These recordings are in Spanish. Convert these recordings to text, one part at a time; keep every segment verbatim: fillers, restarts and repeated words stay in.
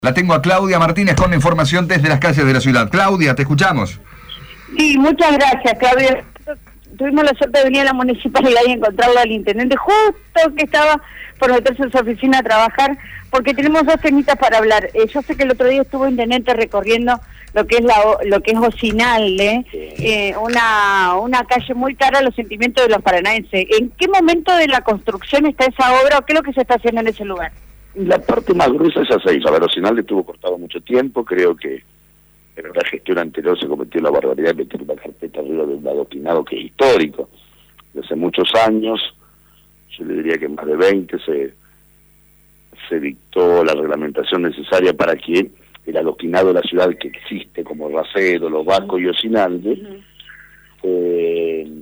La tengo a Claudia Martínez con la información desde las calles de la ciudad. Claudia, te escuchamos. Sí, muchas gracias, Claudia. Tuvimos la suerte de venir a la municipalidad y encontrarlo al intendente justo que estaba por meterse en su oficina a trabajar, porque tenemos dos temitas para hablar. Eh, yo sé que el otro día estuvo intendente recorriendo lo que es la lo que es Ocinalde, eh, una una calle muy cara a los sentimientos de los paranaenses. ¿En qué momento de la construcción está esa obra o qué es lo que se está haciendo en ese lugar? La parte más gruesa ya se hizo. A ver, Ocinalde estuvo cortado mucho tiempo. Creo que en la gestión anterior se cometió la barbaridad de meter una carpeta arriba de un adoquinado que es histórico. Desde hace muchos años, yo le diría que más de veinte, se, se dictó la reglamentación necesaria para que el adoquinado de la ciudad que existe, como Racedo, Los Vascos y Ocinalde, uh-huh. eh,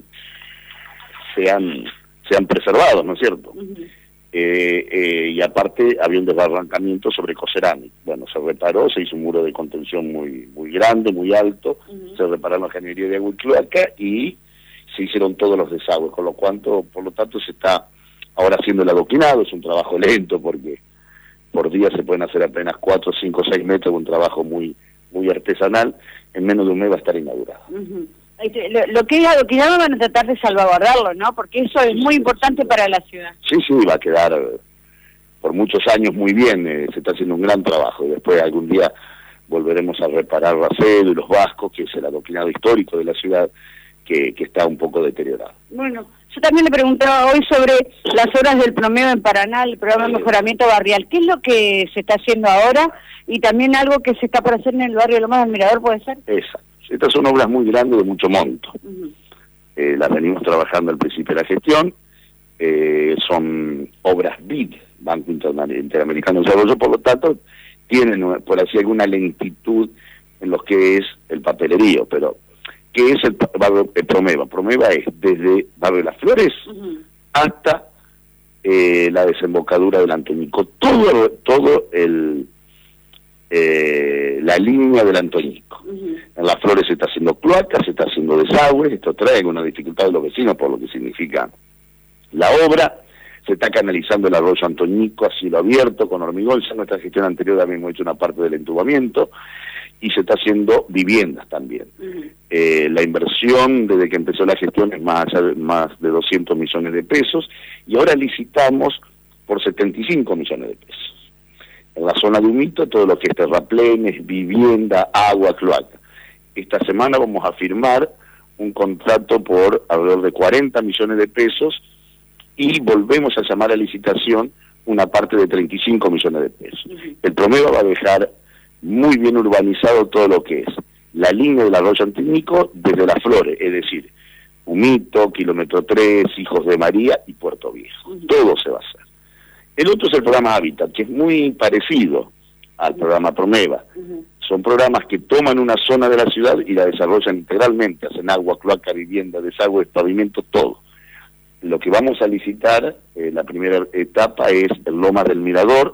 sean, sean preservados, ¿no es cierto? Uh-huh. Eh, eh, y aparte había un desbarrancamiento sobre Coserani. Bueno, se reparó, se hizo un muro de contención muy muy grande, muy alto, uh-huh. se repararon la ingeniería de agua y cloaca y se hicieron todos los desagües, con lo cuanto, por lo tanto se está ahora haciendo el adoquinado. Es un trabajo lento porque por día se pueden hacer apenas cuatro, cinco, seis metros, un trabajo muy muy artesanal. En menos de un mes va a estar inaugurado. Uh-huh. Lo, lo que es adoquinado van a tratar de salvaguardarlo, ¿no? Porque eso es muy importante para la ciudad. Sí, sí, va a quedar por muchos años muy bien, eh, se está haciendo un gran trabajo, y después algún día volveremos a reparar Racedo y Los Vascos, que es el adoquinado histórico de la ciudad, que, que está un poco deteriorado. Bueno, yo también le preguntaba hoy sobre las obras del Promeva en Paraná, el programa de mejoramiento barrial. ¿Qué es lo que se está haciendo ahora? Y también algo que se está por hacer en el barrio Lomas del Mirador, ¿puede ser? Exacto. Estas son obras muy grandes de mucho monto. Uh-huh. Eh, las venimos trabajando al principio de la gestión. Eh, son obras B I D, Banco Interamericano de Desarrollo, por lo tanto, tienen, por así, alguna lentitud en lo que es el papelerío. Pero, ¿qué es el barrio el Promeva? Promeva es desde Barrio Las Flores uh-huh. hasta eh, la desembocadura del Antonico. Todo, todo el... Eh, la línea del Antonico. Uh-huh. En Las Flores se está haciendo cloacas, se está haciendo desagües, esto trae una dificultad de los vecinos por lo que significa la obra. Se está canalizando el arroyo Antonico a cielo abierto con hormigón. Ya en nuestra gestión anterior habíamos hecho una parte del entubamiento y se está haciendo viviendas también. Uh-huh. Eh, la inversión desde que empezó la gestión es más, más de doscientos millones de pesos y ahora licitamos por setenta y cinco millones de pesos. En la zona de Humito, todo lo que es terraplenes, vivienda, agua, cloaca. Esta semana vamos a firmar un contrato por alrededor de cuarenta millones de pesos y volvemos a llamar a licitación una parte de treinta y cinco millones de pesos. Uh-huh. El Promeva va a dejar muy bien urbanizado todo lo que es la línea del arroyo Antonico desde Las Flores, es decir, Humito, Kilómetro tres, Hijos de María y Puerto Viejo. Uh-huh. Todo se va a hacer. El otro es el programa Hábitat, que es muy parecido al programa Promeva. Uh-huh. Son programas que toman una zona de la ciudad y la desarrollan integralmente, hacen agua, cloaca, vivienda, desagüe, pavimento, todo. Lo que vamos a licitar, eh, la primera etapa es el Lomas del Mirador.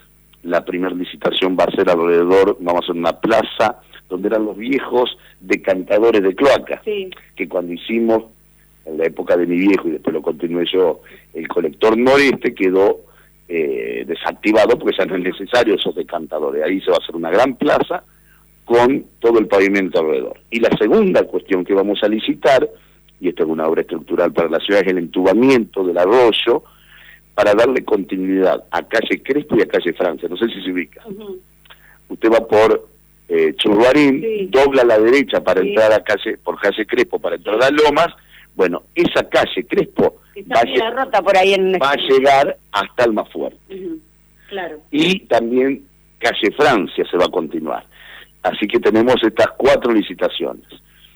La primera licitación va a ser alrededor, vamos a hacer una plaza donde eran los viejos decantadores de cloaca, sí. que cuando hicimos, en la época de mi viejo, y después lo continué yo, el colector noreste quedó Eh, desactivado porque ya no es necesario esos decantadores. Ahí se va a hacer una gran plaza con todo el pavimento alrededor. Y la segunda cuestión que vamos a licitar, y esto es una obra estructural para la ciudad, es el entubamiento del arroyo para darle continuidad a calle Crespo y a calle Francia. No sé si se ubica. Uh-huh. Usted va por eh, Churruarín, sí. dobla a la derecha para sí. entrar a calle por calle Crespo para entrar a Lomas. Bueno, esa calle Crespo va a, la rota por ahí en va a llegar hasta Almafuerte. Uh-huh. Claro. Y también calle Francia se va a continuar. Así que tenemos estas cuatro licitaciones.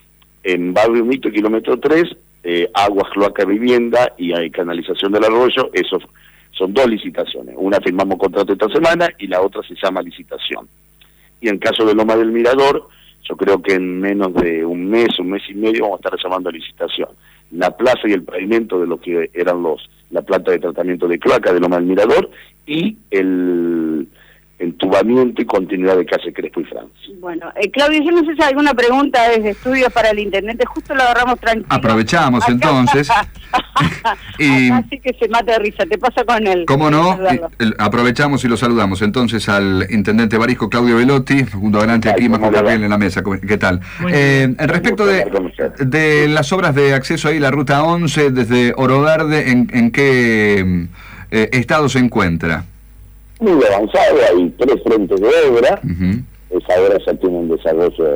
En Barrio Humito, Kilómetro tres, eh, aguas, cloaca, vivienda y hay canalización del arroyo. Eso son dos licitaciones. Una firmamos contrato esta semana y la otra se llama licitación. Y en caso de Loma del Mirador, yo creo que en menos de un mes, un mes y medio vamos a estar llamando a licitación la plaza y el pavimento de lo que eran los la planta de tratamiento de cloaca de Loma del Mirador y el entubamiento y continuidad de calle Crespo y Francia. Bueno, eh, Claudio, yo no sé si hay alguna pregunta desde estudios para el intendente, justo lo agarramos tranquilo. Aprovechamos Acá, entonces. y Acá sí que se mata de risa, te pasa con él. ¿Cómo no? Y, aprovechamos y lo saludamos entonces al intendente Barisco, Claudio Velotti, junto adelante aquí, Marco Gabriel en la mesa. ¿Qué tal? Eh, respecto de, de las obras de acceso ahí, la ruta once desde Oro Verde, ¿en, en qué eh, estado se encuentra? Muy avanzado, hay tres frentes de obra. Uh-huh. Esa obra ya tiene un desarrollo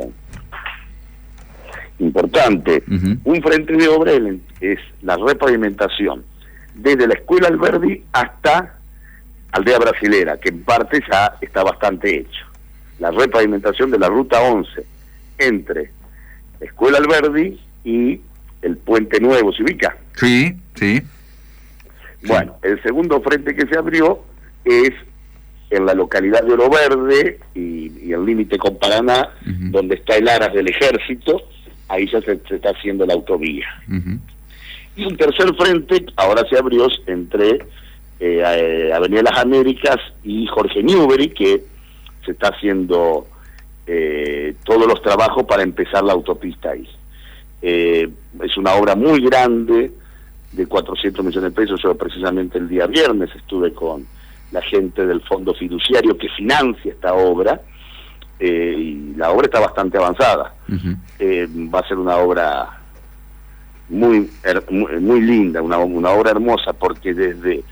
importante. Uh-huh. Un frente de obra es la repavimentación desde la Escuela Alberdi hasta Aldea Brasilera, que en parte ya está bastante hecho. La repavimentación de la ruta once entre Escuela Alberdi y el Puente Nuevo, ¿se ubica? Sí, sí. Bueno, sí. El segundo frente que se abrió es en la localidad de Oro Verde y, y el límite con Paraná, uh-huh. donde está el Aras del Ejército, ahí ya se, se está haciendo la autovía. Uh-huh. Y un tercer frente ahora se abrió entre eh, Avenida Las Américas y Jorge Newbery, que se está haciendo eh, todos los trabajos para empezar la autopista ahí. Eh, es una obra muy grande, de cuatrocientos millones de pesos. Yo precisamente el día viernes estuve con la gente del fondo fiduciario que financia esta obra, eh, y la obra está bastante avanzada. Uh-huh. Eh, va a ser una obra muy muy, muy linda, una, una obra hermosa, porque desde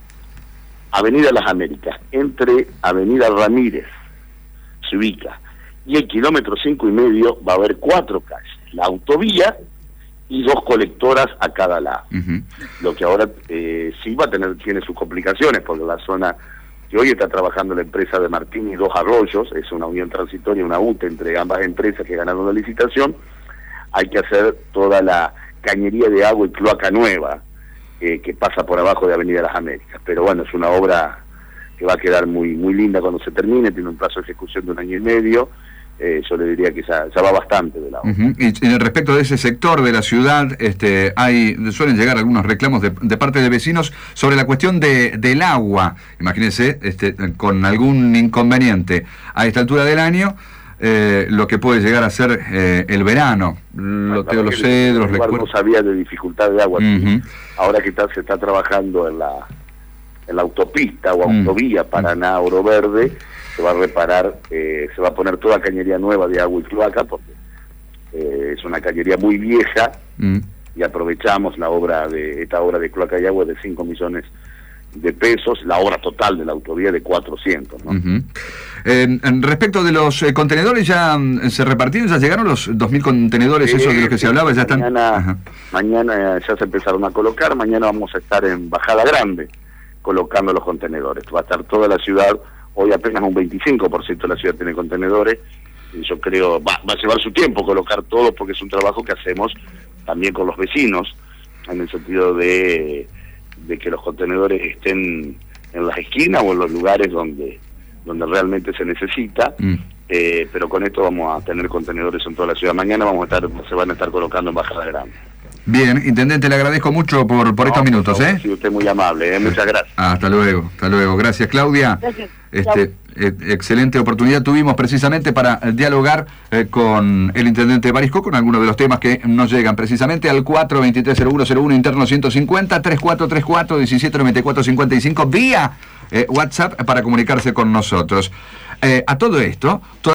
Avenida Las Américas, entre Avenida Ramírez, se ubica, y el kilómetro cinco y medio va a haber cuatro calles, la autovía y dos colectoras a cada lado. Uh-huh. Lo que ahora eh, sí va a tener, tiene sus complicaciones, porque la zona que hoy está trabajando la empresa de Martín y Dos Arroyos, es una unión transitoria, una U T E entre ambas empresas que ganaron la licitación. Hay que hacer toda la cañería de agua y cloaca nueva, eh, que pasa por abajo de Avenida Las Américas. Pero bueno, es una obra que va a quedar muy, muy linda cuando se termine, tiene un plazo de ejecución de un año y medio. Eh, yo le diría que ya, ya va bastante de la obra. Uh-huh. Y, y respecto de ese sector de la ciudad, este, hay suelen llegar algunos reclamos de, de parte de vecinos sobre la cuestión de, del agua. Imagínense, este, con algún inconveniente a esta altura del año, eh, lo que puede llegar a ser eh, el verano. Los Teo Los Cedros, recuerdo. No sabía de dificultad de agua. Uh-huh. Ahora que está, se está trabajando en la, en la autopista o autovía uh-huh. Paraná-Oro Verde, se va a reparar, eh, se va a poner toda cañería nueva de agua y cloaca, porque eh, es una cañería muy vieja, mm. y aprovechamos la obra de esta obra de cloaca y agua de cinco millones de pesos, la obra total de la autovía de cuatrocientos, ¿no? Uh-huh. Eh, respecto de los eh, contenedores, ¿ya mm, se repartieron? ¿Ya llegaron los dos mil contenedores, eh, esos de los que se hablaba? ¿Ya están? Mañana, mañana ya se empezaron a colocar, mañana vamos a estar en Bajada Grande colocando los contenedores. Va a estar toda la ciudad. Hoy apenas un veinticinco por ciento de la ciudad tiene contenedores, y yo creo va, va a llevar su tiempo colocar todos, porque es un trabajo que hacemos también con los vecinos, en el sentido de, de que los contenedores estén en las esquinas o en los lugares donde donde realmente se necesita. Mm. Eh, pero con esto vamos a tener contenedores en toda la ciudad. Mañana vamos a estar, se van a estar colocando en Bajada Grande. Bien, intendente, le agradezco mucho por, por no, estos minutos, ¿eh? Sí, usted muy amable, ¿eh? Muchas gracias. Ah, hasta luego, hasta luego. Gracias, Claudia. Gracias. Este, eh, excelente oportunidad tuvimos precisamente para eh, dialogar eh, con el intendente Barisco, con algunos de los temas que nos llegan precisamente al cuatro veintitrés cero uno cero uno interno ciento cincuenta, tres cuatro tres cuatro diecisiete noventa y cuatro cincuenta y cinco vía eh, WhatsApp para comunicarse con nosotros. Eh, a todo esto...